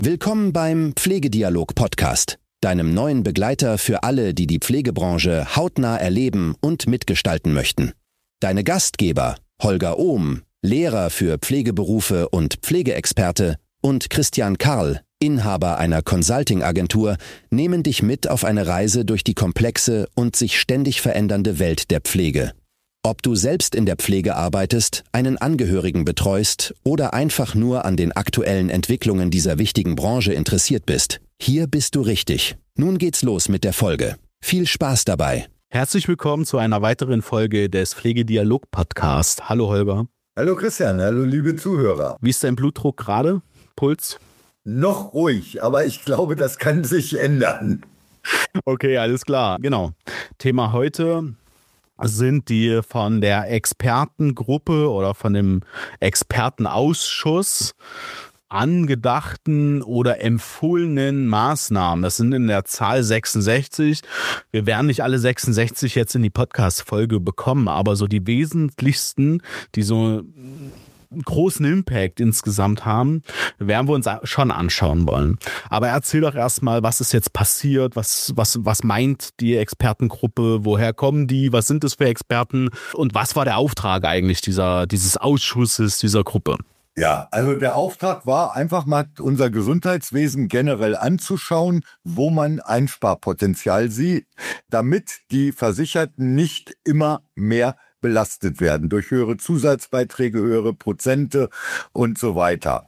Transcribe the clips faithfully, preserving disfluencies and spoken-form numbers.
Willkommen beim Pflegedialog-Podcast, deinem neuen Begleiter für alle, die die Pflegebranche hautnah erleben und mitgestalten möchten. Deine Gastgeber Holger Ohm, Lehrer für Pflegeberufe und Pflegeexperte, und Christian Karl, Inhaber einer Consulting-Agentur, nehmen dich mit auf eine Reise durch die komplexe und sich ständig verändernde Welt der Pflege. Ob du selbst in der Pflege arbeitest, einen Angehörigen betreust oder einfach nur an den aktuellen Entwicklungen dieser wichtigen Branche interessiert bist, hier bist du richtig. Nun geht's los mit der Folge. Viel Spaß dabei. Herzlich willkommen zu einer weiteren Folge des Pflegedialog-Podcast. Hallo Holger. Hallo Christian, hallo liebe Zuhörer. Wie ist dein Blutdruck gerade? Puls? Noch ruhig, aber ich glaube, das kann sich ändern. Okay, alles klar. Genau. Thema heute sind die von der Expertengruppe oder von dem Expertenausschuss angedachten oder empfohlenen Maßnahmen. Das sind in der Zahl sechsundsechzig. Wir werden nicht alle sechsundsechzig jetzt in die Podcast-Folge bekommen, aber so die wesentlichsten, die so einen großen Impact insgesamt haben, werden wir uns schon anschauen wollen. Aber erzähl doch erstmal, was ist jetzt passiert, was, was, was meint die Expertengruppe, woher kommen die, was sind das für Experten und was war der Auftrag eigentlich dieser, dieses Ausschusses, dieser Gruppe? Ja, also der Auftrag war einfach mal unser Gesundheitswesen generell anzuschauen, wo man Einsparpotenzial sieht, damit die Versicherten nicht immer mehr belastet werden durch höhere Zusatzbeiträge, höhere Prozente und so weiter.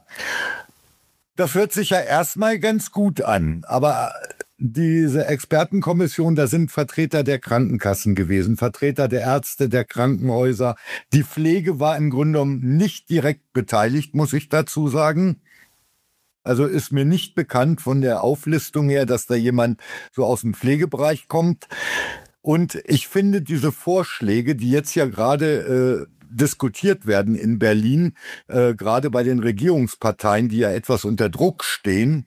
Das hört sich ja erstmal ganz gut an, aber diese Expertenkommission, da sind Vertreter der Krankenkassen gewesen, Vertreter der Ärzte, der Krankenhäuser. Die Pflege war im Grunde genommen nicht direkt beteiligt, muss ich dazu sagen. Also ist mir nicht bekannt von der Auflistung her, dass da jemand so aus dem Pflegebereich kommt. Und ich finde diese Vorschläge, die jetzt ja gerade äh, diskutiert werden in Berlin, äh, gerade bei den Regierungsparteien, die ja etwas unter Druck stehen,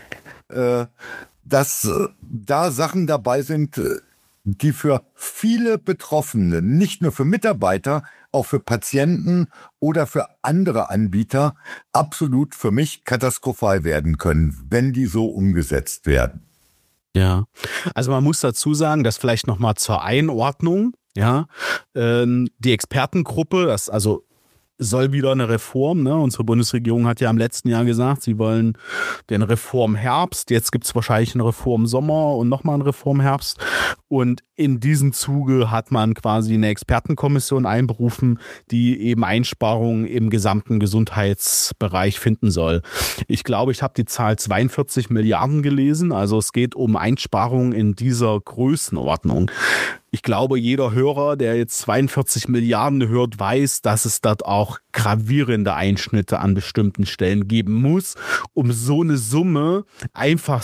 äh, dass äh, da Sachen dabei sind, äh, die für viele Betroffene, nicht nur für Mitarbeiter, auch für Patienten oder für andere Anbieter, absolut für mich katastrophal werden können, wenn die so umgesetzt werden. Ja, also man muss dazu sagen, dass vielleicht nochmal zur Einordnung, ja, ähm, die Expertengruppe, das also soll wieder eine Reform, ne? Unsere Bundesregierung hat ja im letzten Jahr gesagt, sie wollen den Reformherbst, jetzt gibt es wahrscheinlich einen Reformsommer und nochmal einen Reformherbst und in diesem Zuge hat man quasi eine Expertenkommission einberufen, die eben Einsparungen im gesamten Gesundheitsbereich finden soll. Ich glaube, ich habe die Zahl zweiundvierzig Milliarden gelesen, also es geht um Einsparungen in dieser Größenordnung. Ich glaube, jeder Hörer, der jetzt zweiundvierzig Milliarden hört, weiß, dass es dort auch gravierende Einschnitte an bestimmten Stellen geben muss, um so eine Summe einfach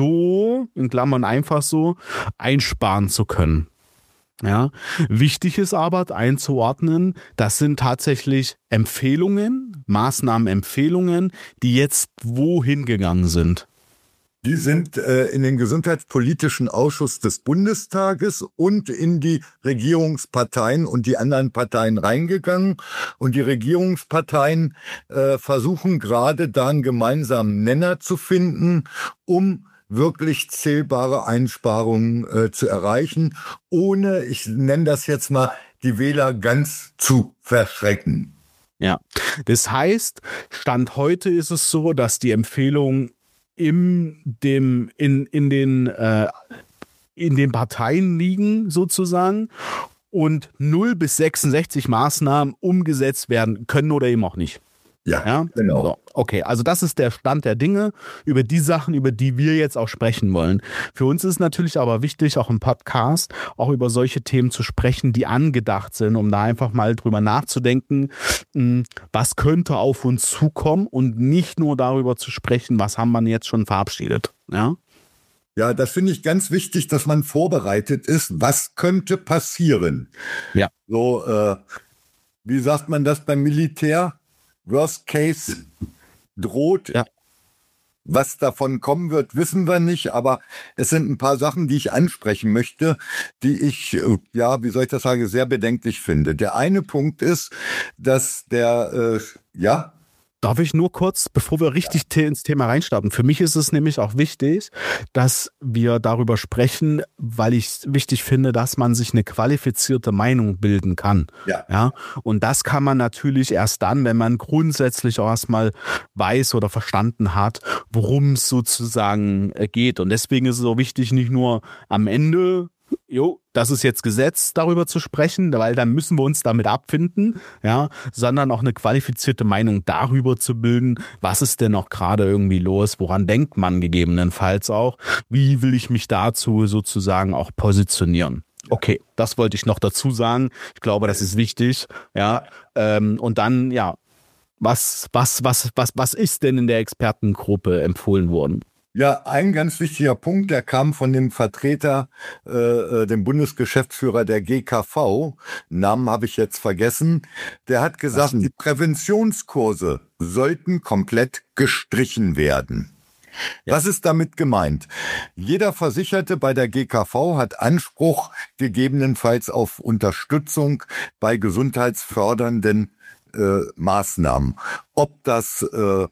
so, in Klammern einfach so, einsparen zu können. Ja, wichtig ist aber einzuordnen, das sind tatsächlich Empfehlungen, Maßnahmenempfehlungen, die jetzt wohin gegangen sind. Die sind äh, in den Gesundheitspolitischen Ausschuss des Bundestages und in die Regierungsparteien und die anderen Parteien reingegangen. Und die Regierungsparteien äh, versuchen gerade da einen gemeinsamen Nenner zu finden, um wirklich zählbare Einsparungen äh, zu erreichen, ohne, ich nenne das jetzt mal, die Wähler ganz zu verschrecken. Ja, das heißt, Stand heute ist es so, dass die Empfehlung in dem in in den äh, in den Parteien liegen sozusagen und null bis sechsundsechzig Maßnahmen umgesetzt werden können oder eben auch nicht. Ja, ja? Genau. So, okay, also das ist der Stand der Dinge über die Sachen, über die wir jetzt auch sprechen wollen. Für uns ist natürlich aber wichtig, auch im Podcast, auch über solche Themen zu sprechen, die angedacht sind, um da einfach mal drüber nachzudenken, was könnte auf uns zukommen und nicht nur darüber zu sprechen, was haben wir jetzt schon verabschiedet. Ja, ja, das finde ich ganz wichtig, dass man vorbereitet ist, was könnte passieren. Ja. So, äh, wie sagt man das beim Militär? Worst Case droht. Ja. Was davon kommen wird, wissen wir nicht, aber es sind ein paar Sachen, die ich ansprechen möchte, die ich, ja, wie soll ich das sagen, sehr bedenklich finde. Der eine Punkt ist, dass der, äh, ja, Darf ich nur kurz, bevor wir richtig ja. ins Thema reinstarten? Für mich ist es nämlich auch wichtig, dass wir darüber sprechen, weil ich es wichtig finde, dass man sich eine qualifizierte Meinung bilden kann. Ja. Ja? Und das kann man natürlich erst dann, wenn man grundsätzlich auch erstmal weiß oder verstanden hat, worum es sozusagen geht. Und deswegen ist es so wichtig, nicht nur am Ende, jo, das ist jetzt Gesetz, darüber zu sprechen, weil dann müssen wir uns damit abfinden, ja, sondern auch eine qualifizierte Meinung darüber zu bilden, was ist denn auch gerade irgendwie los, woran denkt man gegebenenfalls auch, wie will ich mich dazu sozusagen auch positionieren. Okay, das wollte ich noch dazu sagen. Ich glaube, das ist wichtig, ja, ähm, und dann, ja, was, was, was, was, was ist denn in der Expertengruppe empfohlen worden? Ja, ein ganz wichtiger Punkt, der kam von dem Vertreter, äh, dem Bundesgeschäftsführer der G K V, Namen habe ich jetzt vergessen, der hat gesagt, die Präventionskurse sollten komplett gestrichen werden. Ja. Was ist damit gemeint? Jeder Versicherte bei der G K V hat Anspruch gegebenenfalls auf Unterstützung bei gesundheitsfördernden äh, Maßnahmen. Ob das äh,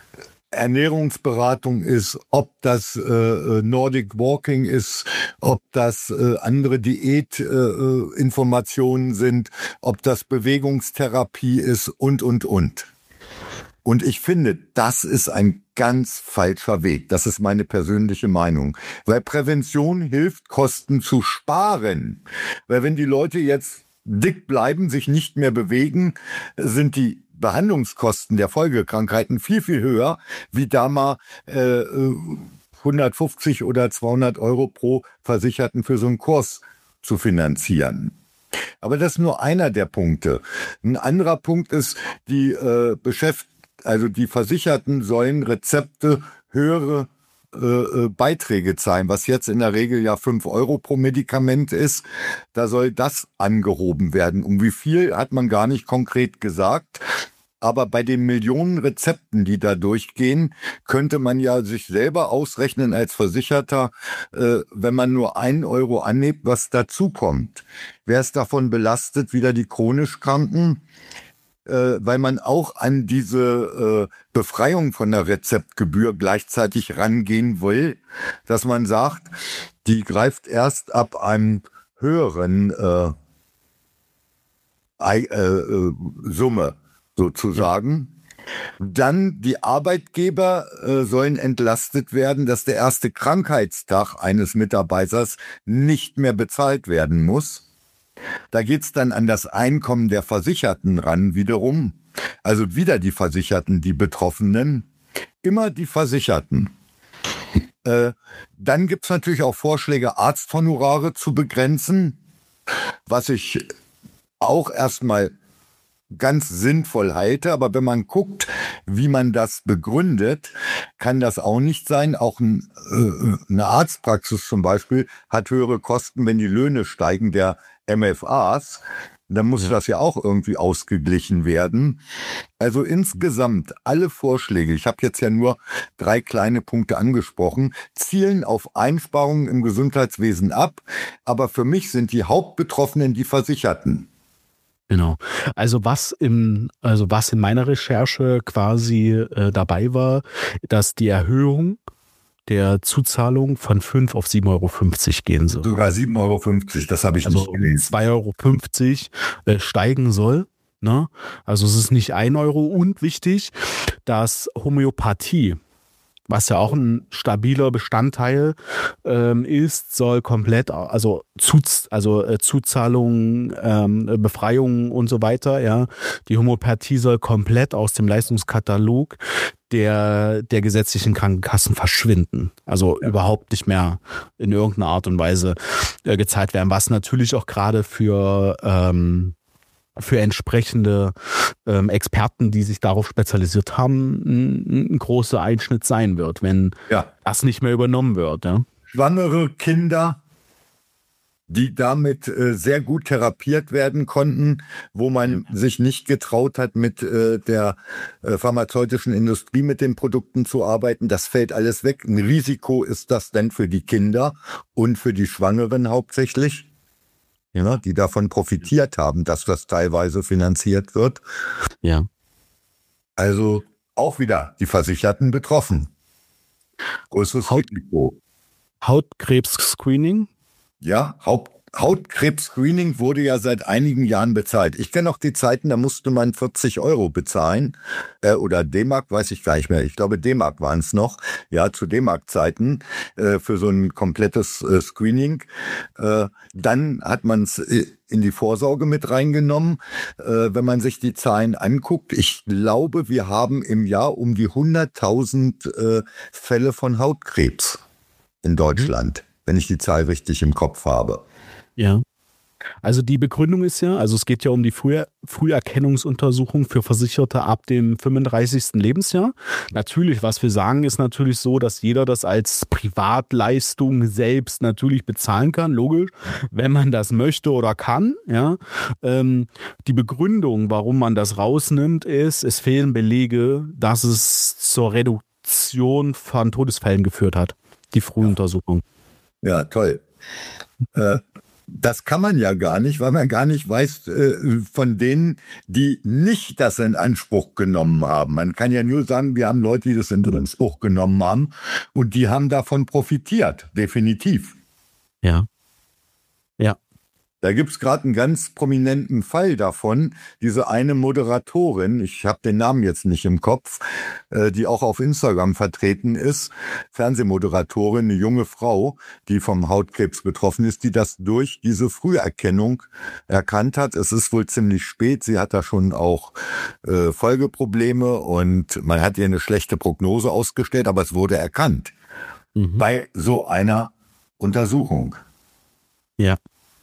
Ernährungsberatung ist, ob das äh, Nordic Walking ist, ob das äh, andere Diätinformationen äh, sind, ob das Bewegungstherapie ist und, und, und. Und ich finde, das ist ein ganz falscher Weg. Das ist meine persönliche Meinung. Weil Prävention hilft, Kosten zu sparen. Weil wenn die Leute jetzt dick bleiben, sich nicht mehr bewegen, sind die Behandlungskosten der Folgekrankheiten viel, viel höher, wie da mal äh, hundertfünfzig oder zweihundert Euro pro Versicherten für so einen Kurs zu finanzieren. Aber das ist nur einer der Punkte. Ein anderer Punkt ist, die äh, Beschäft- also die Versicherten sollen Rezepte höhere äh, Beiträge zahlen, was jetzt in der Regel ja fünf Euro pro Medikament ist. Da soll das angehoben werden. Um wie viel hat man gar nicht konkret gesagt. Aber bei den Millionen Rezepten, die da durchgehen, könnte man ja sich selber ausrechnen als Versicherter, äh, wenn man nur einen Euro anhebt, was dazukommt. Wer ist davon belastet? Wieder die chronisch Kranken, äh, weil man auch an diese äh, Befreiung von der Rezeptgebühr gleichzeitig rangehen will, dass man sagt, die greift erst ab einem höheren äh, äh, äh, Summe sozusagen. Dann die Arbeitgeber äh, sollen entlastet werden, dass der erste Krankheitstag eines Mitarbeiters nicht mehr bezahlt werden muss. Da geht's dann an das Einkommen der Versicherten ran wiederum. Also wieder die Versicherten, die Betroffenen. Immer die Versicherten. Äh, dann gibt's natürlich auch Vorschläge, Arzthonorare zu begrenzen, was ich auch erstmal ganz sinnvoll halte, aber wenn man guckt, wie man das begründet, kann das auch nicht sein. Auch ein, äh, eine Arztpraxis zum Beispiel hat höhere Kosten, wenn die Löhne steigen der M F As. Dann muss das ja auch irgendwie ausgeglichen werden. Also insgesamt alle Vorschläge, ich habe jetzt ja nur drei kleine Punkte angesprochen, zielen auf Einsparungen im Gesundheitswesen ab. Aber für mich sind die Hauptbetroffenen die Versicherten. Genau. Also was im, also was in meiner Recherche quasi äh, dabei war, dass die Erhöhung der Zuzahlung von fünf auf sieben Euro fünfzig gehen soll. Sogar sieben Euro fünfzig, das habe ich also nicht gelesen. zwei Euro fünfzig äh, steigen soll. Ne? Also es ist nicht ein Euro. Und wichtig, dass Homöopathie, was ja auch ein stabiler Bestandteil ähm, ist, soll komplett, also, Zuz, also äh, Zuzahlungen, ähm, Befreiungen und so weiter, ja. Die Homöopathie soll komplett aus dem Leistungskatalog der, der gesetzlichen Krankenkassen verschwinden. Also ja. überhaupt nicht mehr in irgendeiner Art und Weise äh, gezahlt werden, was natürlich auch gerade für ähm, für entsprechende ähm, Experten, die sich darauf spezialisiert haben, ein, ein großer Einschnitt sein wird, wenn ja. das nicht mehr übernommen wird. Ja. Schwangere Kinder, die damit äh, sehr gut therapiert werden konnten, wo man ja. sich nicht getraut hat, mit äh, der äh, pharmazeutischen Industrie mit den Produkten zu arbeiten, das fällt alles weg. Ein Risiko ist das denn für die Kinder und für die Schwangeren hauptsächlich. Ja, die davon profitiert haben, dass das teilweise finanziert wird. Ja. Also auch wieder die Versicherten betroffen. Größeres Haut- Risiko. Hautkrebs-Screening? Ja, Haupt, Hautkrebs-Screening wurde ja seit einigen Jahren bezahlt. Ich kenne noch die Zeiten, da musste man vierzig Euro bezahlen. Äh, oder D-Mark, weiß ich gar nicht mehr. Ich glaube, D-Mark waren es noch. Ja, zu D-Mark-Zeiten äh, für so ein komplettes äh, Screening. Äh, dann hat man es äh, in die Vorsorge mit reingenommen. Äh, wenn man sich die Zahlen anguckt, ich glaube, wir haben im Jahr um die hunderttausend äh, Fälle von Hautkrebs in Deutschland, mhm. wenn ich die Zahl richtig im Kopf habe. Ja. Also die Begründung ist ja, also es geht ja um die Früh Früherkennungsuntersuchung für Versicherte ab dem fünfunddreißigsten Lebensjahr. Natürlich, was wir sagen, ist natürlich so, dass jeder das als Privatleistung selbst natürlich bezahlen kann, logisch, wenn man das möchte oder kann. Ja. Ähm, die Begründung, warum man das rausnimmt, ist, es fehlen Belege, dass es zur Reduktion von Todesfällen geführt hat, die Frühuntersuchung. Ja, toll. äh, Das kann man ja gar nicht, weil man gar nicht weiß äh, von denen, die nicht das in Anspruch genommen haben. Man kann ja nur sagen, wir haben Leute, die das in Anspruch genommen haben und die haben davon profitiert, definitiv. Ja. Ja. Da gibt's gerade einen ganz prominenten Fall davon. Diese eine Moderatorin, ich habe den Namen jetzt nicht im Kopf, äh, die auch auf Instagram vertreten ist, Fernsehmoderatorin, eine junge Frau, die vom Hautkrebs betroffen ist, die das durch diese Früherkennung erkannt hat. Es ist wohl ziemlich spät, sie hat da schon auch äh, Folgeprobleme und man hat ihr eine schlechte Prognose ausgestellt, aber es wurde erkannt mhm. bei so einer Untersuchung. Ja.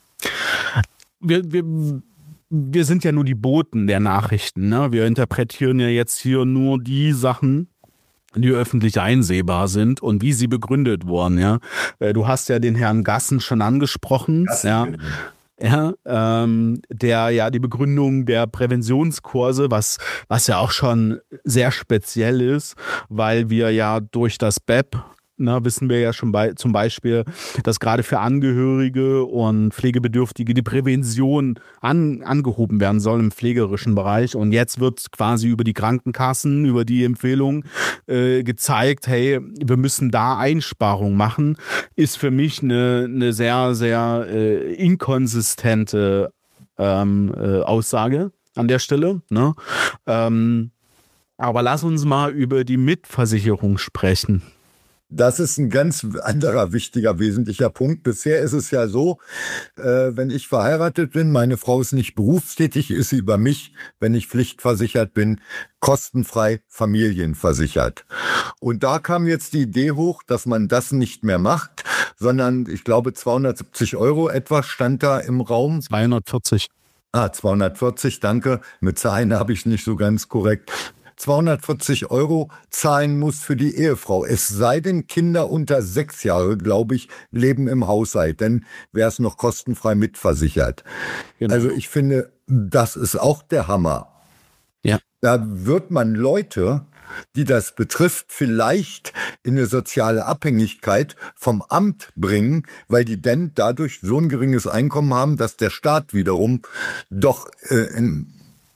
Wir, wir, wir sind ja nur die Boten der Nachrichten. Ne? Wir interpretieren ja jetzt hier nur die Sachen, die öffentlich einsehbar sind und wie sie begründet wurden. Ja? Du hast ja den Herrn Gassen schon angesprochen. Gassen. Ja. Ja, ähm, der ja die Begründung der Präventionskurse, was was ja auch schon sehr speziell ist, weil wir ja durch das B E P, na, wissen wir ja schon bei, zum Beispiel, dass gerade für Angehörige und Pflegebedürftige die Prävention an, angehoben werden soll im pflegerischen Bereich. Und jetzt wird quasi über die Krankenkassen, über die Empfehlung äh, gezeigt, hey, wir müssen da Einsparungen machen. Ist für mich eine, eine sehr, sehr äh, inkonsistente ähm, äh, Aussage an der Stelle. Ne? Ähm, aber lass uns mal über die Mitversicherung sprechen. Das ist ein ganz anderer wichtiger, wesentlicher Punkt. Bisher ist es ja so, äh, wenn ich verheiratet bin, meine Frau ist nicht berufstätig, ist sie über mich, wenn ich pflichtversichert bin, kostenfrei familienversichert. Und da kam jetzt die Idee hoch, dass man das nicht mehr macht, sondern ich glaube zweihundertsiebzig Euro etwa stand da im Raum. zweihundertvierzig. Ah, zweihundertvierzig, danke. Mit Zahlen habe ich nicht so ganz korrekt. zweihundertvierzig Euro zahlen muss für die Ehefrau. Es sei denn, Kinder unter sechs Jahre, glaube ich, leben im Haushalt. Dann wäre es noch kostenfrei mitversichert. Genau. Also ich finde, das ist auch der Hammer. Ja. Da wird man Leute, die das betrifft, vielleicht in eine soziale Abhängigkeit vom Amt bringen, weil die denn dadurch so ein geringes Einkommen haben, dass der Staat wiederum doch äh, in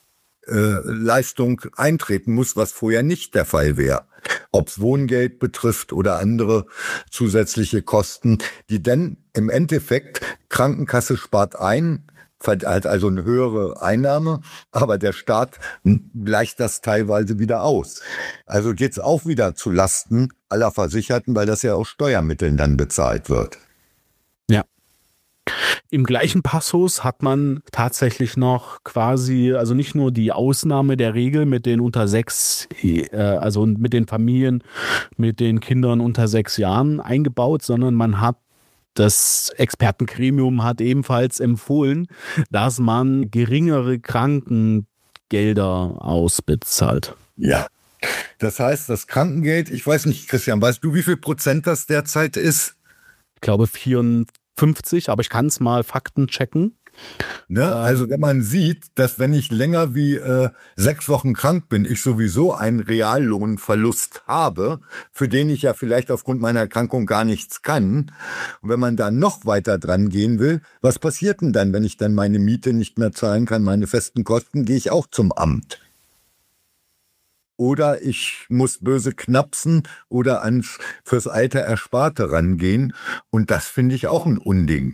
Leistung eintreten muss, was vorher nicht der Fall wäre. Ob es Wohngeld betrifft oder andere zusätzliche Kosten, die dann im Endeffekt, Krankenkasse spart ein, hat also eine höhere Einnahme, aber der Staat gleicht das teilweise wieder aus. Also geht's auch wieder zu Lasten aller Versicherten, weil das ja aus Steuermitteln dann bezahlt wird. Ja. Im gleichen Passus hat man tatsächlich noch quasi, also nicht nur die Ausnahme der Regel mit den unter sechs, äh, also mit den Familien, mit den Kindern unter sechs Jahren eingebaut, sondern man hat das Expertengremium hat ebenfalls empfohlen, dass man geringere Krankengelder ausbezahlt. Ja. Das heißt, das Krankengeld, ich weiß nicht, Christian, weißt du, wie viel Prozent das derzeit ist? Ich glaube vierundfünfzig, aber ich kann es mal Fakten checken. Ne? Also wenn man sieht, dass wenn ich länger wie äh, sechs Wochen krank bin, ich sowieso einen Reallohnverlust habe, für den ich ja vielleicht aufgrund meiner Erkrankung gar nichts kann. Und wenn man da noch weiter dran gehen will, was passiert denn dann, wenn ich dann meine Miete nicht mehr zahlen kann, meine festen Kosten, gehe ich auch zum Amt. oder ich muss böse knapsen oder ans fürs alte Ersparte rangehen. Und das finde ich auch ein Unding.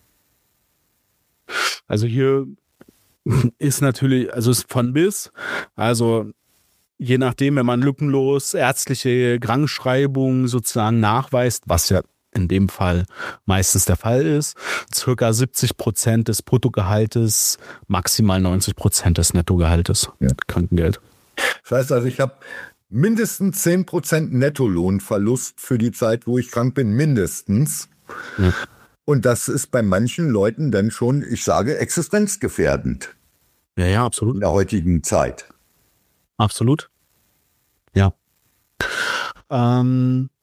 Also hier ist natürlich, also ist von bis, also je nachdem, wenn man lückenlos ärztliche Krankschreibung sozusagen nachweist, was ja in dem Fall meistens der Fall ist, circa siebzig Prozent des Bruttogehaltes, maximal neunzig Prozent des Nettogehaltes, ja. Krankengeld. Das heißt also, ich habe mindestens zehn Prozent Nettolohnverlust für die Zeit, wo ich krank bin, mindestens. Ja. Und das ist bei manchen Leuten dann schon, ich sage, existenzgefährdend. Ja, ja, absolut. In der heutigen Zeit. Absolut. Ja. Ähm,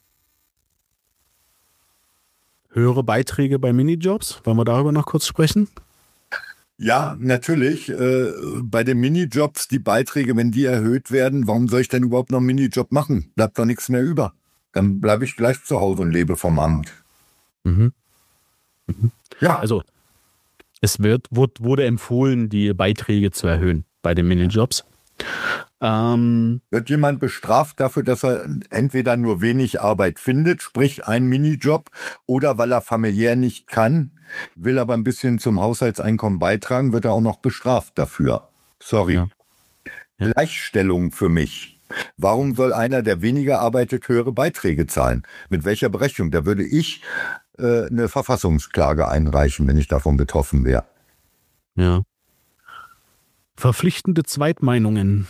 höhere Beiträge bei Minijobs, wollen wir darüber noch kurz sprechen? Ja, natürlich. Äh, bei den Minijobs, die Beiträge, wenn die erhöht werden, warum soll ich denn überhaupt noch einen Minijob machen? Bleibt doch nichts mehr über. Dann bleibe ich gleich zu Hause und lebe vom Amt. Mhm. Mhm. Ja. Also es wird, wird, wurde empfohlen, die Beiträge zu erhöhen bei den Minijobs. Ähm, Wird jemand bestraft dafür, dass er entweder nur wenig Arbeit findet, sprich einen Minijob, oder weil er familiär nicht kann, will aber ein bisschen zum Haushaltseinkommen beitragen, wird er auch noch bestraft dafür. Sorry. Ja. Ja. Gleichstellung für mich. Warum soll einer, der weniger arbeitet, höhere Beiträge zahlen? Mit welcher Berechnung? Da würde ich äh, eine Verfassungsklage einreichen, wenn ich davon betroffen wäre. Ja. Verpflichtende Zweitmeinungen.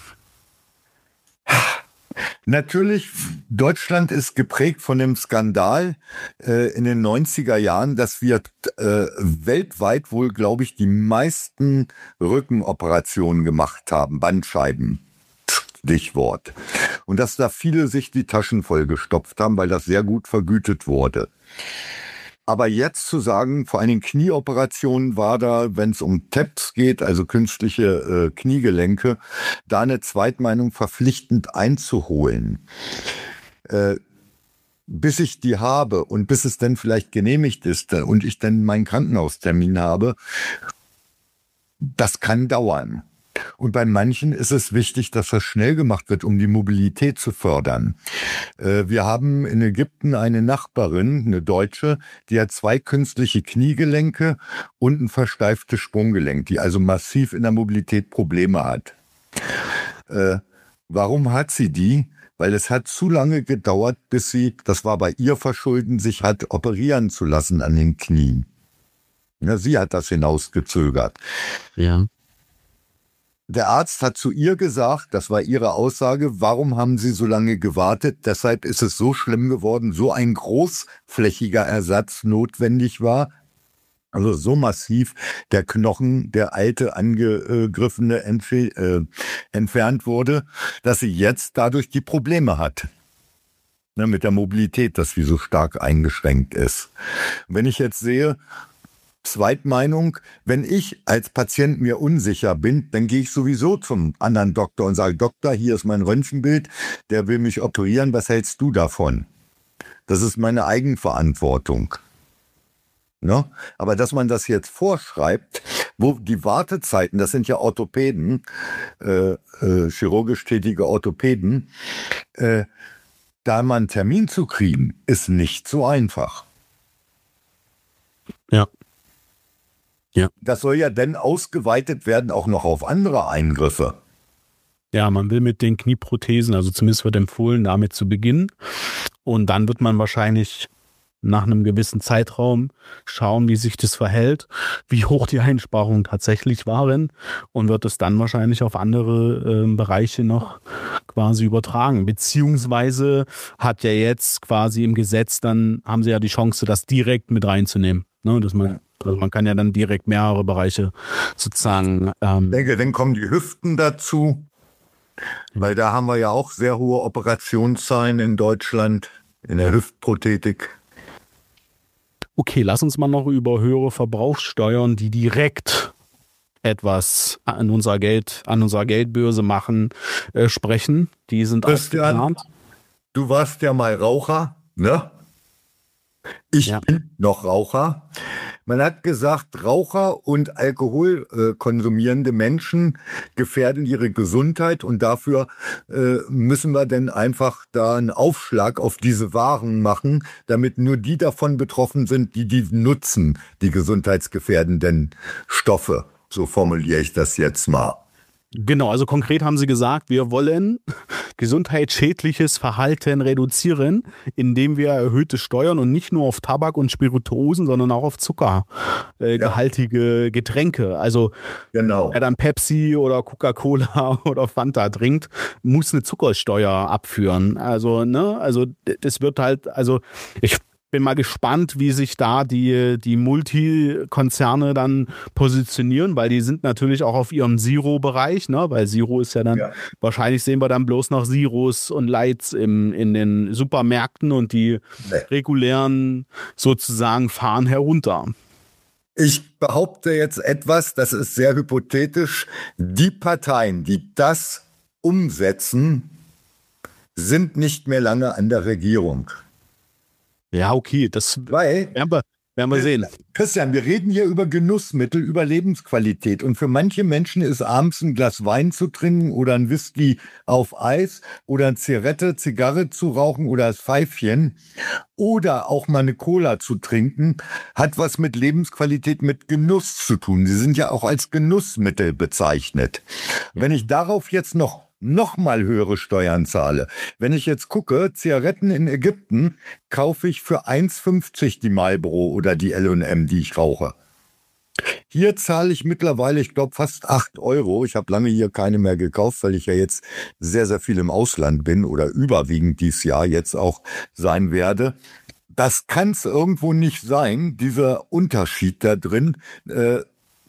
Natürlich, Deutschland ist geprägt von dem Skandal äh, in den neunziger Jahren, dass wir äh, weltweit wohl, glaube ich, die meisten Rückenoperationen gemacht haben, Bandscheiben, Stichwort. Und dass da viele sich die Taschen vollgestopft haben, weil das sehr gut vergütet wurde. Aber jetzt zu sagen, vor allen Dingen Knieoperationen war da, wenn es um T E P S geht, also künstliche äh, Kniegelenke, da eine Zweitmeinung verpflichtend einzuholen, äh, bis ich die habe und bis es dann vielleicht genehmigt ist und ich dann meinen Krankenhaustermin habe, das kann dauern. Und bei manchen ist es wichtig, dass das schnell gemacht wird, um die Mobilität zu fördern. Wir haben in Ägypten eine Nachbarin, eine Deutsche, die hat zwei künstliche Kniegelenke und ein versteiftes Sprunggelenk, die also massiv in der Mobilität Probleme hat. Warum hat sie die? Weil es hat zu lange gedauert, bis sie, das war bei ihr verschulden, sich hat operieren zu lassen an den Knien. Ja, sie hat das hinausgezögert. Ja. Der Arzt hat zu ihr gesagt, das war ihre Aussage, warum haben Sie so lange gewartet? Deshalb ist es so schlimm geworden, so ein großflächiger Ersatz notwendig war. Also so massiv der Knochen, der alte, angegriffene, entfe- äh, entfernt wurde, dass sie jetzt dadurch die Probleme hat. Ne, mit der Mobilität, dass sie so stark eingeschränkt ist. Wenn ich jetzt sehe, Zweitmeinung, wenn ich als Patient mir unsicher bin, dann gehe ich sowieso zum anderen Doktor und sage, Doktor, hier ist mein Röntgenbild, der will mich operieren, was hältst du davon? Das ist meine Eigenverantwortung. Ne? Aber dass man das jetzt vorschreibt, wo die Wartezeiten, das sind ja Orthopäden, äh, äh, chirurgisch tätige Orthopäden, äh, da mal einen Termin zu kriegen, ist nicht so einfach. Ja. Ja. Das soll ja dann ausgeweitet werden, auch noch auf andere Eingriffe. Ja, man will mit den Knieprothesen, also zumindest wird empfohlen, damit zu beginnen. Und dann wird man wahrscheinlich nach einem gewissen Zeitraum schauen, wie sich das verhält, wie hoch die Einsparungen tatsächlich waren und wird es dann wahrscheinlich auf andere äh, Bereiche noch quasi übertragen. Beziehungsweise hat ja jetzt quasi im Gesetz, dann haben sie ja die Chance, das direkt mit reinzunehmen. Ne, dass man Also man kann ja dann direkt mehrere Bereiche sozusagen. Ähm ich denke, dann kommen die Hüften dazu, weil da haben wir ja auch sehr hohe Operationszahlen in Deutschland, in der Hüftprothetik. Okay, lass uns mal noch über höhere Verbrauchssteuern, die direkt etwas an unserer Geld, an unserer Geldbörse machen, äh, sprechen. Die sind Christian, auch geplant. Du warst ja mal Raucher, ne? Ich Ja. bin noch Raucher. Man hat gesagt, Raucher und Alkohol äh, konsumierende Menschen gefährden ihre Gesundheit und dafür äh, müssen wir dann einfach da einen Aufschlag auf diese Waren machen, damit nur die davon betroffen sind, die die nutzen, die gesundheitsgefährdenden Stoffe. So formuliere ich das jetzt mal. Genau, also konkret haben sie gesagt, wir wollen gesundheitsschädliches Verhalten reduzieren, indem wir erhöhte Steuern und nicht nur auf Tabak und Spirituosen, sondern auch auf zuckergehaltige äh, Getränke. Also genau. Wer dann Pepsi oder Coca-Cola oder Fanta trinkt, muss eine Zuckersteuer abführen. Also, ne, also das wird halt, also ich bin mal gespannt, wie sich da die, die Multikonzerne dann positionieren, weil die sind natürlich auch auf ihrem Zero-Bereich, ne? Weil Zero ist ja dann, ja. wahrscheinlich sehen wir dann bloß noch Zeros und Lights im, in den Supermärkten und die nee. regulären sozusagen fahren herunter. Ich behaupte jetzt etwas, das ist sehr hypothetisch. Die Parteien, die das umsetzen, sind nicht mehr lange an der Regierung. Ja, okay, das Weil, werden wir, werden wir sehen. Christian, wir reden hier über Genussmittel, über Lebensqualität. Und für manche Menschen ist abends ein Glas Wein zu trinken oder ein Whisky auf Eis oder eine Zigarette, Zigarre zu rauchen oder das Pfeifchen oder auch mal eine Cola zu trinken, hat was mit Lebensqualität, mit Genuss zu tun. Sie sind ja auch als Genussmittel bezeichnet. Wenn ich darauf jetzt noch noch mal höhere Steuern zahle. Wenn ich jetzt gucke, Zigaretten in Ägypten kaufe ich für eins fünfzig die Marlboro oder die L und M, die ich rauche. Hier zahle ich mittlerweile, ich glaube, fast acht Euro. Ich habe lange hier keine mehr gekauft, weil ich ja jetzt sehr, sehr viel im Ausland bin oder überwiegend dieses Jahr jetzt auch sein werde. Das kann es irgendwo nicht sein, dieser Unterschied da drin. Äh,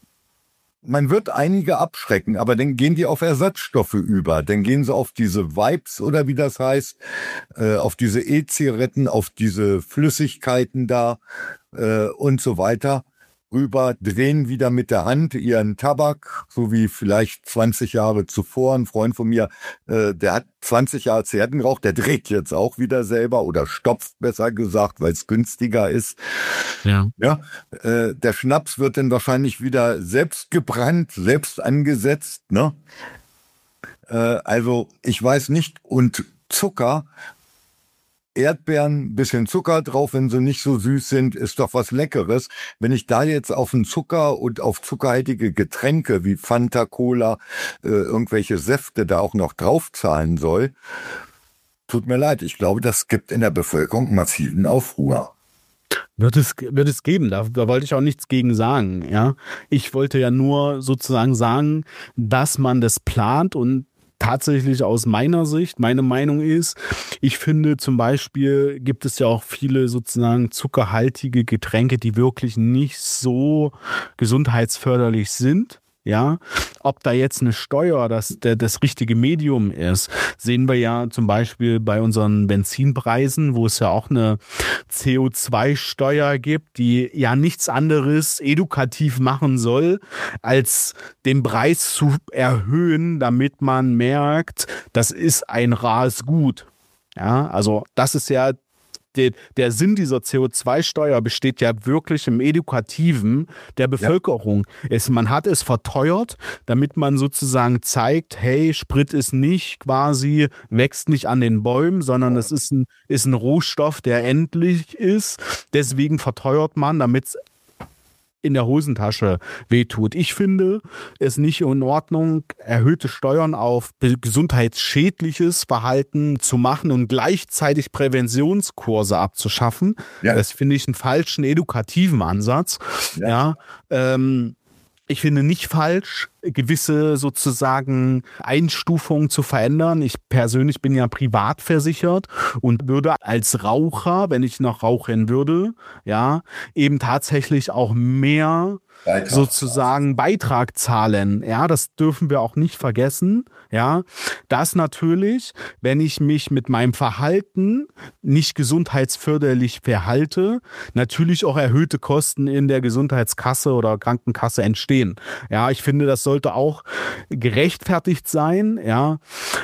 Man wird einige abschrecken, aber dann gehen die auf Ersatzstoffe über. Dann gehen sie auf diese Vibes oder wie das heißt, äh, auf diese E-Zigaretten, auf diese Flüssigkeiten da äh, und so weiter rüber, drehen wieder mit der Hand ihren Tabak, so wie vielleicht zwanzig Jahre zuvor. Ein Freund von mir, äh, der hat zwanzig Jahre Zigaretten geraucht, der dreht jetzt auch wieder selber oder stopft, besser gesagt, weil es günstiger ist. Ja. Ja, äh, der Schnaps wird dann wahrscheinlich wieder selbst gebrannt, selbst angesetzt, ne? Äh, also ich weiß nicht. Und Zucker, Erdbeeren, bisschen Zucker drauf, wenn sie nicht so süß sind, ist doch was Leckeres. Wenn ich da jetzt auf den Zucker und auf zuckerhaltige Getränke wie Fanta, Cola, äh, irgendwelche Säfte da auch noch draufzahlen soll, tut mir leid, ich glaube, das gibt in der Bevölkerung massiven Aufruhr. Wird es, wird es geben, da, da wollte ich auch nichts gegen sagen. Ja, ich wollte ja nur sozusagen sagen, dass man das plant und tatsächlich aus meiner Sicht, meine Meinung ist, ich finde zum Beispiel gibt es ja auch viele sozusagen zuckerhaltige Getränke, die wirklich nicht so gesundheitsförderlich sind. Ja, ob da jetzt eine Steuer das, der, das richtige Medium ist, sehen wir ja zum Beispiel bei unseren Benzinpreisen, wo es ja auch eine C O zwei Steuer gibt, die ja nichts anderes edukativ machen soll, als den Preis zu erhöhen, damit man merkt, das ist ein rares Gut. Ja, also das ist ja Der, der Sinn dieser C O zwei Steuer besteht ja wirklich im Edukativen der Bevölkerung. Ja. Es, man hat es verteuert, damit man sozusagen zeigt, hey, Sprit ist nicht quasi, wächst nicht an den Bäumen, sondern es ist ein, ist ein Rohstoff, der endlich ist. Deswegen verteuert man, damit es in der Hosentasche wehtut. Ich finde es nicht in Ordnung, erhöhte Steuern auf gesundheitsschädliches Verhalten zu machen und gleichzeitig Präventionskurse abzuschaffen. Ja. Das finde ich einen falschen edukativen Ansatz. Ja, ja ähm, ich finde nicht falsch, gewisse sozusagen Einstufungen zu verändern. Ich persönlich bin ja privat versichert und würde als Raucher, wenn ich noch rauchen würde, ja, eben tatsächlich auch mehr Beitrag sozusagen Beitrag zahlen. Ja, das dürfen wir auch nicht vergessen. Ja, das natürlich, wenn ich mich mit meinem Verhalten nicht gesundheitsförderlich verhalte, natürlich auch erhöhte Kosten in der Gesundheitskasse oder Krankenkasse entstehen. Ja, ich finde, das sollte auch gerechtfertigt sein. Ja,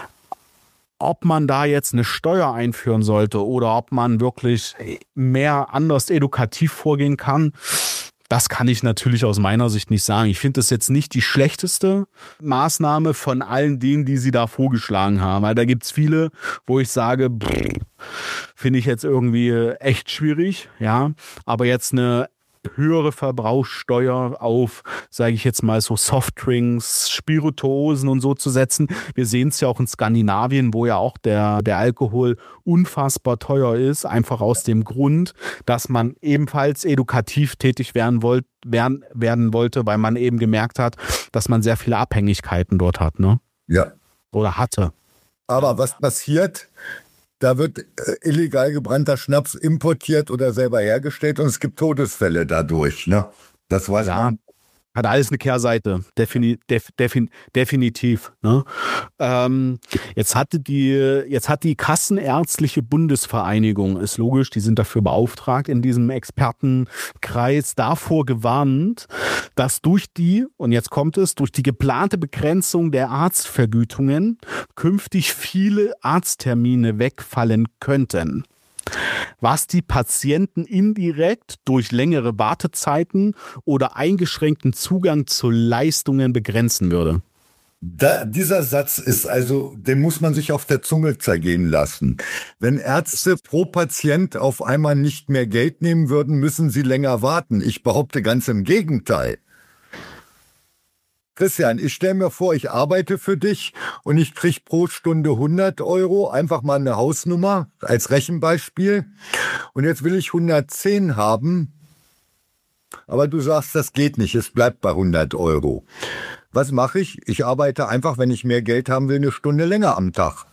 ob man da jetzt eine Steuer einführen sollte oder ob man wirklich mehr anders edukativ vorgehen kann, Das kann ich natürlich aus meiner Sicht nicht sagen. Ich finde das jetzt nicht die schlechteste Maßnahme von allen denen, die sie da vorgeschlagen haben. Weil da gibt es viele, wo ich sage, finde ich jetzt irgendwie echt schwierig. Ja, aber jetzt eine höhere Verbrauchssteuer auf, sage ich jetzt mal, so Softdrinks, Spirituosen und so zu setzen. Wir sehen es ja auch in Skandinavien, wo ja auch der, der Alkohol unfassbar teuer ist, einfach aus dem Grund, dass man ebenfalls edukativ tätig werden, wollt, werden, werden wollte, weil man eben gemerkt hat, dass man sehr viele Abhängigkeiten dort hat, ne? Ja. Oder hatte. Aber was passiert? Da wird äh, illegal gebrannter Schnaps importiert oder selber hergestellt und es gibt Todesfälle dadurch. Ne? Das weiß ja, man. Hat alles eine Kehrseite, Defini- def- defin- definitiv. Ne? Ähm, jetzt hatte die, jetzt hat die Kassenärztliche Bundesvereinigung, ist logisch, die sind dafür beauftragt, in diesem Expertenkreis davor gewarnt, dass durch die, und jetzt kommt es, durch die geplante Begrenzung der Arztvergütungen künftig viele Arzttermine wegfallen könnten, was die Patienten indirekt durch längere Wartezeiten oder eingeschränkten Zugang zu Leistungen begrenzen würde. Da, dieser Satz ist also, den muss man sich auf der Zunge zergehen lassen. Wenn Ärzte pro Patient auf einmal nicht mehr Geld nehmen würden, müssen sie länger warten. Ich behaupte ganz im Gegenteil. Christian, ich stelle mir vor, ich arbeite für dich und ich kriege pro Stunde hundert Euro, einfach mal eine Hausnummer als Rechenbeispiel. Und jetzt will ich hundertzehn haben, aber du sagst, das geht nicht, es bleibt bei hundert Euro. Was mache ich? Ich arbeite einfach, wenn ich mehr Geld haben will, eine Stunde länger am Tag.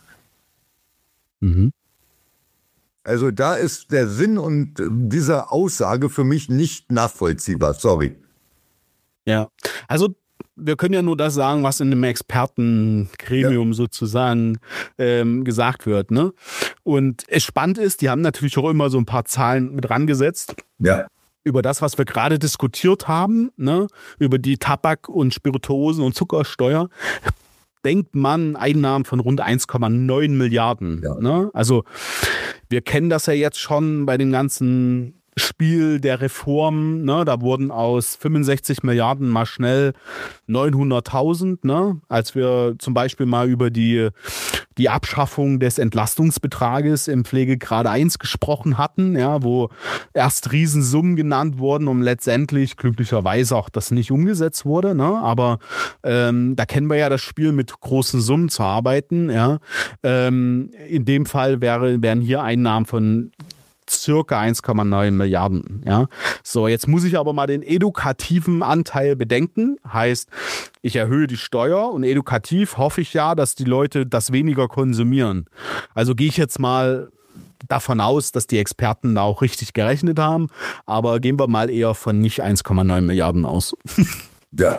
Mhm. Also da ist der Sinn und dieser Aussage für mich nicht nachvollziehbar, sorry. Ja, also wir können ja nur das sagen, was in dem Expertengremium ja. sozusagen ähm, gesagt wird. Ne? Und es spannend ist, die haben natürlich auch immer so ein paar Zahlen mit rangesetzt. Ja. Über das, was wir gerade diskutiert haben, ne? Über die Tabak- und Spirituosen- und Zuckersteuer, denkt man Einnahmen von rund eins Komma neun Milliarden. Ja. Ne? Also wir kennen das ja jetzt schon bei den ganzen Spiel der Reform, ne, da wurden aus fünfundsechzig Milliarden mal schnell neunhunderttausend, ne, als wir zum Beispiel mal über die, die Abschaffung des Entlastungsbetrages im Pflegegrad eins gesprochen hatten, ja, wo erst Riesensummen genannt wurden und letztendlich glücklicherweise auch das nicht umgesetzt wurde, ne, aber ähm, da kennen wir ja das Spiel, mit großen Summen zu arbeiten, ja, ähm, in dem Fall wäre, wären hier Einnahmen von circa eins Komma neun Milliarden. Ja. So, jetzt muss ich aber mal den edukativen Anteil bedenken. Heißt, ich erhöhe die Steuer und edukativ hoffe ich ja, dass die Leute das weniger konsumieren. Also gehe ich jetzt mal davon aus, dass die Experten da auch richtig gerechnet haben, aber gehen wir mal eher von nicht eins Komma neun Milliarden aus. Ja.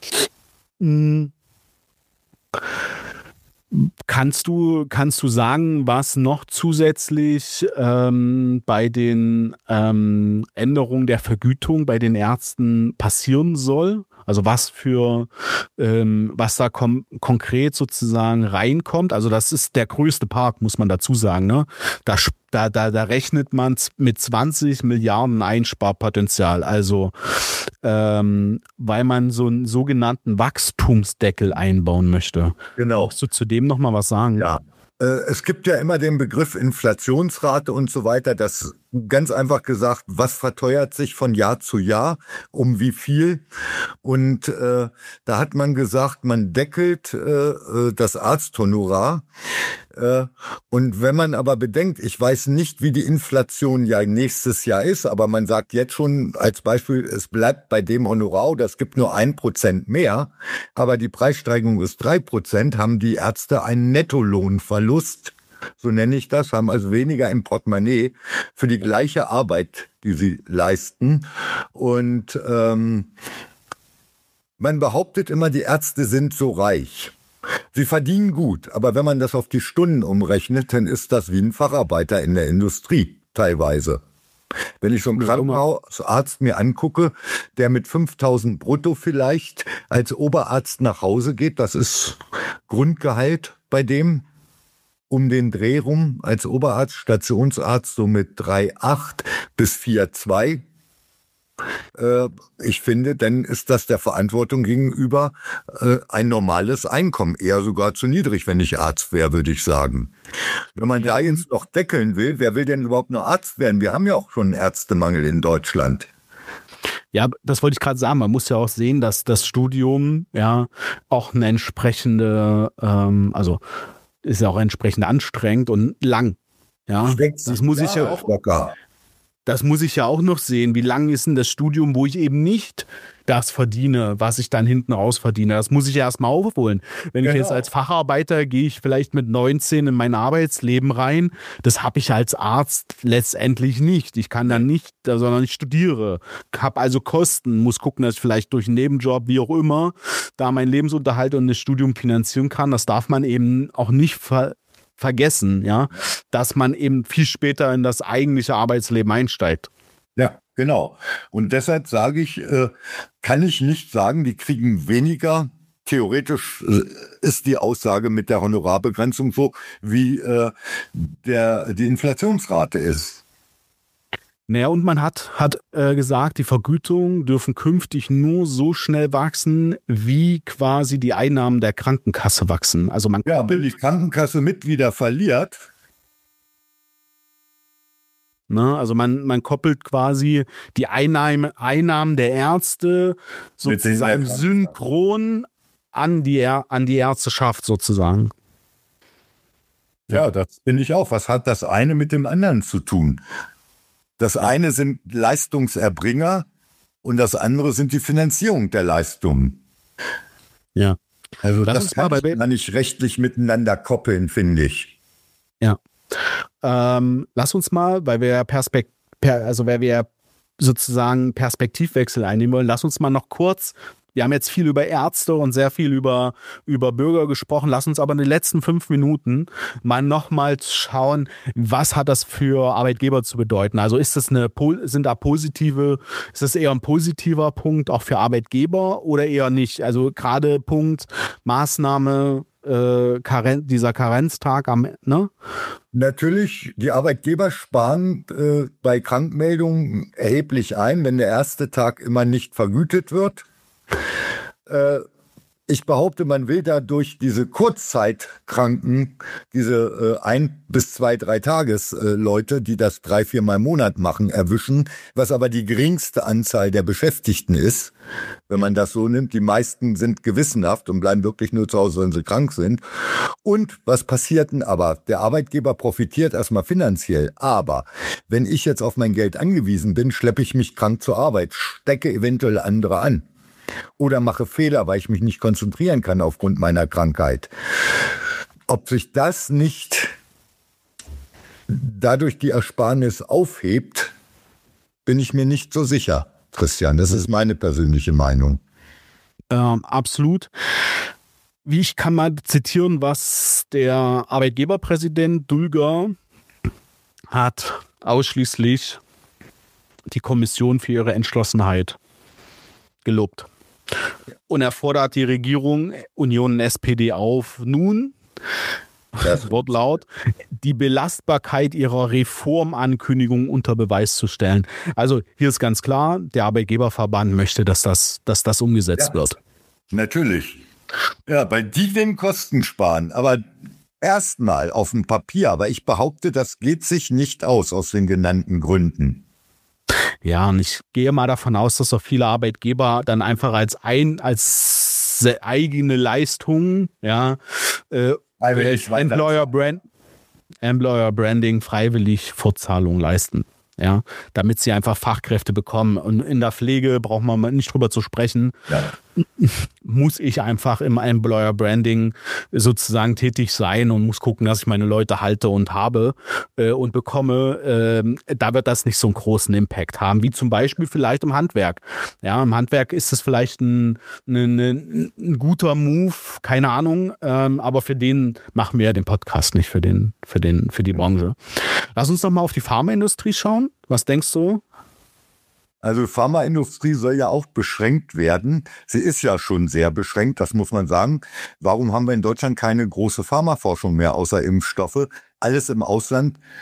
hm. Kannst du, kannst du sagen, was noch zusätzlich ähm, bei den ähm, Änderungen der Vergütung bei den Ärzten passieren soll? Also was für, ähm, was da kom- konkret sozusagen reinkommt? Also das ist der größte Park, muss man dazu sagen. Ne? Da, da, da, da rechnet man mit zwanzig Milliarden Einsparpotenzial. Also ähm, weil man so einen sogenannten Wachstumsdeckel einbauen möchte. Genau. Kannst du zu dem noch mal was sagen? Ja. Es gibt ja immer den Begriff Inflationsrate und so weiter. Das ganz einfach gesagt, was verteuert sich von Jahr zu Jahr, um wie viel? Und äh, da hat man gesagt, man deckelt äh, das Arzthonorar. Äh, und wenn man aber bedenkt, ich weiß nicht, wie die Inflation ja nächstes Jahr ist, aber man sagt jetzt schon als Beispiel, es bleibt bei dem Honorar oder es gibt nur ein Prozent mehr, aber die Preissteigerung ist drei Prozent, haben die Ärzte einen Nettolohnverlust, so nenne ich das, haben also weniger im Portemonnaie für die gleiche Arbeit, die sie leisten. Und ähm, man behauptet immer, die Ärzte sind so reich. Sie verdienen gut, aber wenn man das auf die Stunden umrechnet, dann ist das wie ein Facharbeiter in der Industrie teilweise. Wenn ich so einen Krankenhausarzt mir angucke, der mit fünftausend brutto vielleicht als Oberarzt nach Hause geht, das ist Grundgehalt bei dem, um den Dreh rum, als Oberarzt, Stationsarzt so mit drei Komma acht bis vier Komma zwei. Äh, ich finde, dann ist das der Verantwortung gegenüber äh, ein normales Einkommen, eher sogar zu niedrig, wenn ich Arzt wäre, würde ich sagen. Wenn man da jetzt noch deckeln will, wer will denn überhaupt noch Arzt werden? Wir haben ja auch schon einen Ärztemangel in Deutschland. Ja, das wollte ich gerade sagen. Man muss ja auch sehen, dass das Studium ja auch eine entsprechende, ähm, also ist ja auch entsprechend anstrengend und lang. Ja, das muss ich ja auch locker. Das muss ich ja auch noch sehen. Wie lang ist denn das Studium, wo ich eben nicht das verdiene, was ich dann hinten raus verdiene? Das muss ich ja erstmal aufholen. Wenn genau. ich jetzt als Facharbeiter gehe ich vielleicht mit neunzehn in mein Arbeitsleben rein. Das habe ich als Arzt letztendlich nicht. Ich kann dann nicht, sondern ich studiere. Habe also Kosten, muss gucken, dass ich vielleicht durch einen Nebenjob, wie auch immer, da meinen Lebensunterhalt und das Studium finanzieren kann. Das darf man eben auch nicht ver vergessen, ja, dass man eben viel später in das eigentliche Arbeitsleben einsteigt. Ja, genau. Und deshalb sage ich, äh, kann ich nicht sagen, die kriegen weniger. Theoretisch äh, ist die Aussage mit der Honorarbegrenzung so, wie äh, der, die Inflationsrate ist. Naja, und man hat, hat äh, gesagt, die Vergütungen dürfen künftig nur so schnell wachsen, wie quasi die Einnahmen der Krankenkasse wachsen. Also man ja, wenn die Krankenkasse mit wieder verliert. Ne, also man, man koppelt quasi die Einnahme, Einnahmen der Ärzte sozusagen synchron an die, an die Ärzteschaft sozusagen. Ja, das finde ich auch. Was hat das eine mit dem anderen zu tun? Das eine sind Leistungserbringer und das andere sind die Finanzierung der Leistungen. Ja. Also das, das kann ich nicht rechtlich miteinander koppeln, finde ich. Ja. Ähm, lass uns mal, weil wir Perspekt, per, also weil wir sozusagen Perspektivwechsel einnehmen wollen, lass uns mal noch kurz. Wir haben jetzt viel über Ärzte und sehr viel über, über Bürger gesprochen. Lass uns aber in den letzten fünf Minuten mal nochmal schauen, was hat das für Arbeitgeber zu bedeuten? Also ist das eine, sind da positive, ist das eher ein positiver Punkt auch für Arbeitgeber oder eher nicht? Also gerade Punkt Maßnahme, äh, Karen, dieser Karenztag am, ne? Natürlich, die Arbeitgeber sparen äh, bei Krankmeldungen erheblich ein, wenn der erste Tag immer nicht vergütet wird. Ich behaupte, man will dadurch diese Kurzzeitkranken, diese äh, ein bis zwei, drei Tagesleute, äh, die das drei, viermal im Monat machen, erwischen, was aber die geringste Anzahl der Beschäftigten ist, wenn man das so nimmt. Die meisten sind gewissenhaft und bleiben wirklich nur zu Hause, wenn sie krank sind. Und was passiert denn aber? Der Arbeitgeber profitiert erstmal finanziell, aber wenn ich jetzt auf mein Geld angewiesen bin, schleppe ich mich krank zur Arbeit, stecke eventuell andere an. Oder mache Fehler, weil ich mich nicht konzentrieren kann aufgrund meiner Krankheit. Ob sich das nicht dadurch die Ersparnis aufhebt, bin ich mir nicht so sicher, Christian. Das ist meine persönliche Meinung. Ähm, absolut. Wie ich kann mal zitieren, was der Arbeitgeberpräsident Dulger hat ausschließlich die Kommission für ihre Entschlossenheit gelobt. Und er fordert die Regierung, Union und S P D auf, nun, das Wortlaut, die Belastbarkeit ihrer Reformankündigung unter Beweis zu stellen. Also hier ist ganz klar, der Arbeitgeberverband möchte, dass das, dass das umgesetzt ja, wird. Natürlich. Ja, weil die den Kosten sparen, aber erstmal auf dem Papier, aber ich behaupte, das geht sich nicht aus, aus den genannten Gründen. Ja, und ich gehe mal davon aus, dass auch viele Arbeitgeber dann einfach als ein, als eigene Leistung, ja, äh, Employer Brand, Employer Branding freiwillig Fortzahlungen leisten. Ja, damit sie einfach Fachkräfte bekommen. Und in der Pflege braucht man nicht drüber zu sprechen. Ja. Muss ich einfach im Employer Branding sozusagen tätig sein und muss gucken, dass ich meine Leute halte und habe äh, und bekomme. Äh, da wird das nicht so einen großen Impact haben, wie zum Beispiel vielleicht im Handwerk. Ja, im Handwerk ist es vielleicht ein, ein, ein, ein guter Move, keine Ahnung, ähm, aber für den machen wir ja den Podcast nicht, für den, für den, für die Branche. Lass uns doch mal auf die Pharmaindustrie schauen. Was denkst du? Also Pharmaindustrie soll ja auch beschränkt werden. Sie ist ja schon sehr beschränkt, das muss man sagen. Warum haben wir in Deutschland keine große Pharmaforschung mehr außer Impfstoffe? Alles im Ausland.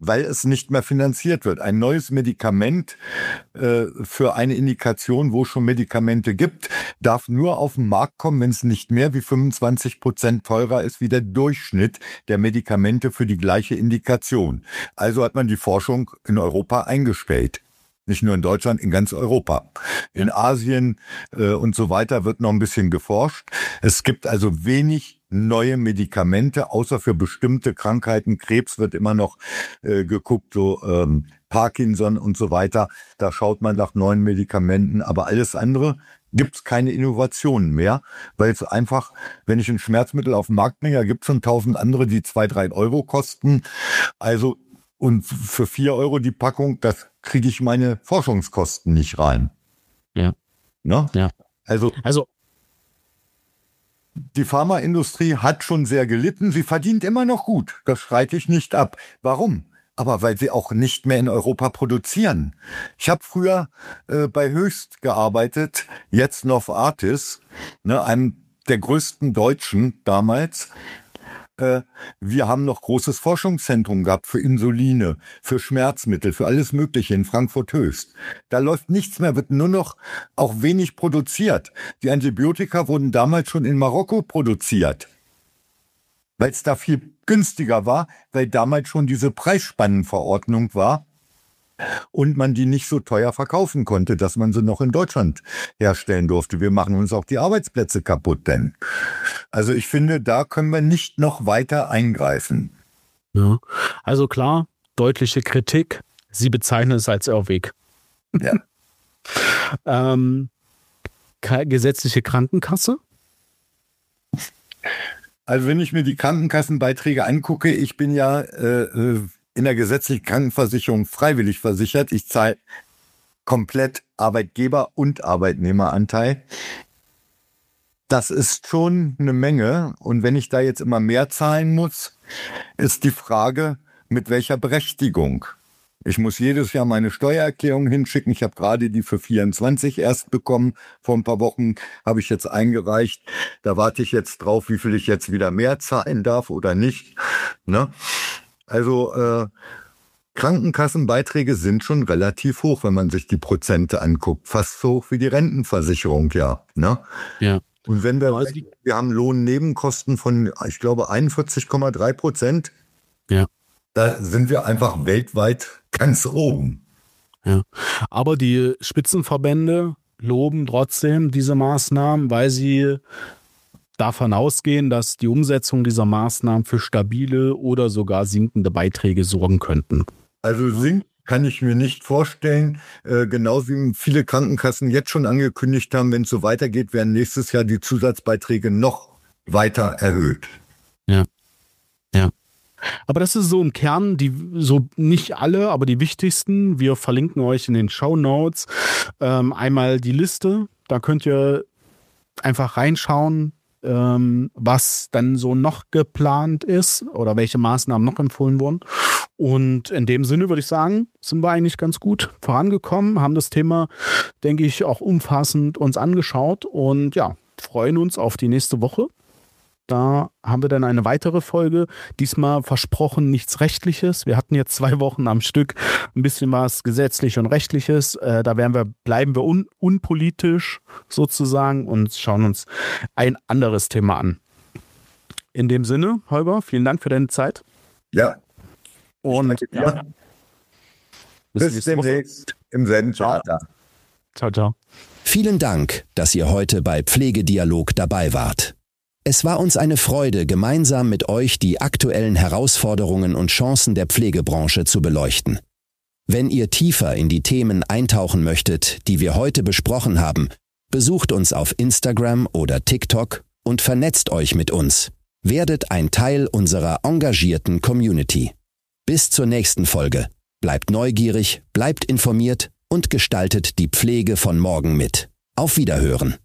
weil es nicht mehr finanziert wird. Ein neues Medikament äh, für eine Indikation, wo es schon Medikamente gibt, darf nur auf den Markt kommen, wenn es nicht mehr wie fünfundzwanzig Prozent teurer ist wie der Durchschnitt der Medikamente für die gleiche Indikation. Also hat man die Forschung in Europa eingestellt. Nicht nur in Deutschland, in ganz Europa. In Asien äh, und so weiter wird noch ein bisschen geforscht. Es gibt also wenig neue Medikamente, außer für bestimmte Krankheiten. Krebs wird immer noch äh, geguckt, so ähm, Parkinson und so weiter. Da schaut man nach neuen Medikamenten. Aber alles andere gibt es keine Innovationen mehr, weil es einfach, wenn ich ein Schmerzmittel auf den Markt bringe, gibt es schon tausend andere, die zwei, drei Euro kosten. Also und für vier Euro die Packung, das kriege ich meine Forschungskosten nicht rein. Ja. Ne? Ja. Also, also die Pharmaindustrie hat schon sehr gelitten. Sie verdient immer noch gut. Das streite ich nicht ab. Warum? Aber weil sie auch nicht mehr in Europa produzieren. Ich habe früher äh, bei Höchst gearbeitet, jetzt Novartis, ne, einem der größten Deutschen damals. Wir haben noch großes Forschungszentrum gehabt für Insuline, für Schmerzmittel, für alles Mögliche in Frankfurt Höchst. Da läuft nichts mehr, wird nur noch auch wenig produziert. Die Antibiotika wurden damals schon in Marokko produziert, weil es da viel günstiger war, weil damals schon diese Preisspannenverordnung war und man die nicht so teuer verkaufen konnte, dass man sie noch in Deutschland herstellen durfte. Wir machen uns auch die Arbeitsplätze kaputt, denn. Also ich finde, da können wir nicht noch weiter eingreifen. Ja, also klar, deutliche Kritik. Sie bezeichnen es als Irrweg. Ja. ähm, gesetzliche Krankenkasse? Also wenn ich mir die Krankenkassenbeiträge angucke, ich bin ja äh, in der gesetzlichen Krankenversicherung freiwillig versichert. Ich zahle komplett Arbeitgeber- und Arbeitnehmeranteil. Das ist schon eine Menge. Und wenn ich da jetzt immer mehr zahlen muss, ist die Frage, mit welcher Berechtigung. Ich muss jedes Jahr meine Steuererklärung hinschicken. Ich habe gerade die für vierundzwanzig erst bekommen. Vor ein paar Wochen habe ich jetzt eingereicht. Da warte ich jetzt drauf, wie viel ich jetzt wieder mehr zahlen darf oder nicht. Ne? Also äh, Krankenkassenbeiträge sind schon relativ hoch, wenn man sich die Prozente anguckt. Fast so hoch wie die Rentenversicherung, ja. Ne? Ja. Und wenn wir, also die, wir haben Lohnnebenkosten von, ich glaube, einundvierzig Komma drei Prozent. Ja. Da sind wir einfach weltweit ganz oben. Ja. Aber die Spitzenverbände loben trotzdem diese Maßnahmen, weil sie davon ausgehen, dass die Umsetzung dieser Maßnahmen für stabile oder sogar sinkende Beiträge sorgen könnten. Also sinkt kann ich mir nicht vorstellen. Äh, genauso wie viele Krankenkassen jetzt schon angekündigt haben, wenn es so weitergeht, werden nächstes Jahr die Zusatzbeiträge noch weiter erhöht. Ja, ja. Aber das ist so im Kern, die so nicht alle, aber die wichtigsten. Wir verlinken euch in den Shownotes ähm, einmal die Liste. Da könnt ihr einfach reinschauen, ähm, was dann so noch geplant ist oder welche Maßnahmen noch empfohlen wurden. Und in dem Sinne würde ich sagen, sind wir eigentlich ganz gut vorangekommen, haben das Thema, denke ich, auch umfassend uns angeschaut und ja, freuen uns auf die nächste Woche. Da haben wir dann eine weitere Folge. Diesmal versprochen nichts Rechtliches. Wir hatten jetzt zwei Wochen am Stück ein bisschen was Gesetzliches und Rechtliches. Äh, da werden wir, bleiben wir un, unpolitisch sozusagen und schauen uns ein anderes Thema an. In dem Sinne, Holger, vielen Dank für deine Zeit. Ja. Und ja. Bis, bis demnächst im Zen-Charter. Ciao, ciao. Vielen Dank, dass ihr heute bei Pflegedialog dabei wart. Es war uns eine Freude, gemeinsam mit euch die aktuellen Herausforderungen und Chancen der Pflegebranche zu beleuchten. Wenn ihr tiefer in die Themen eintauchen möchtet, die wir heute besprochen haben, besucht uns auf Instagram oder TikTok und vernetzt euch mit uns. Werdet ein Teil unserer engagierten Community. Bis zur nächsten Folge. Bleibt neugierig, bleibt informiert und gestaltet die Pflege von morgen mit. Auf Wiederhören.